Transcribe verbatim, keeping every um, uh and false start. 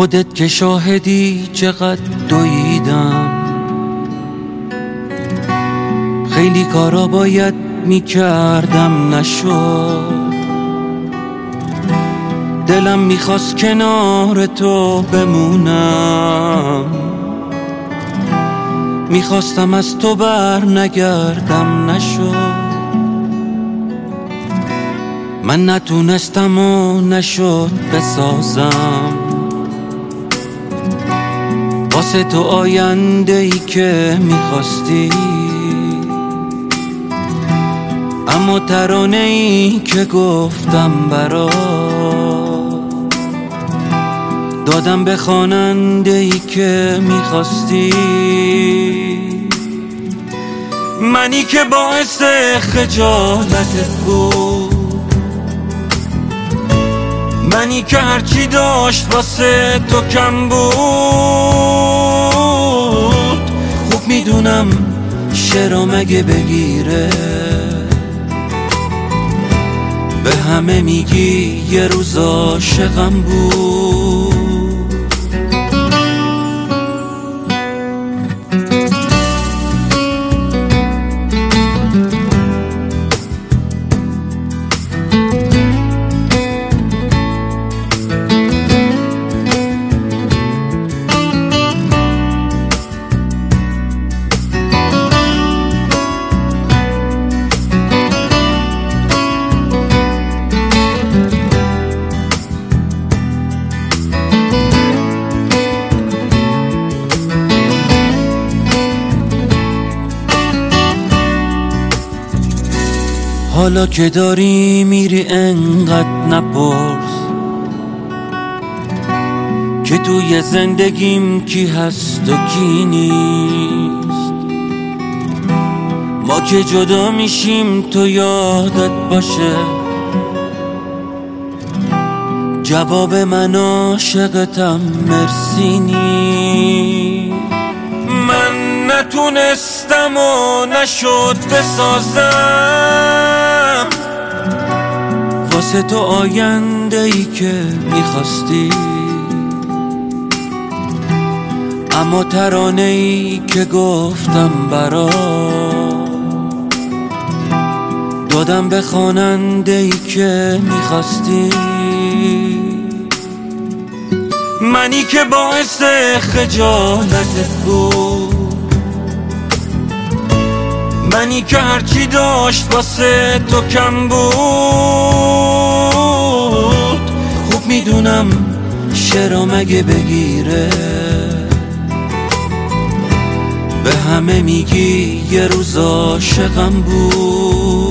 خودت که شاهدی چقدر دویدم، خیلی کارا باید میکردم نشد. دلم میخواست کنار تو بمونم، میخواستم از تو بر نگردم نشد. من نتونستم و نشد بسازم واسه تو آینده ای که میخواستی، اما ترانه ای که گفتم برات دادم به خواننده ای که میخواستی. منی که باعث خجالتت بود، منی که هرچی داشت واسه تو کم بود. خوب میدونم شعرام اگه بگیره به همه میگی یه روز عاشقم بود. حالا که داری میری انقدر نپرس که توی زندگیم کی هست و کی نیست. ما که جدا میشیم تو یادت باشه جواب من عاشقتم مرسی نیست. من نتونستم و نشد بسازم واسه تو آینده ای که میخواستی، اما ترانه ای که گفتم برات دادم به خواننده ای که میخواستی. منی که باعث خجالتت بود، منی که هرچی داشت واسه تو کم بود. خوب میدونم شعرام اگه بگیره به همه میگی یه روز عاشقم بود.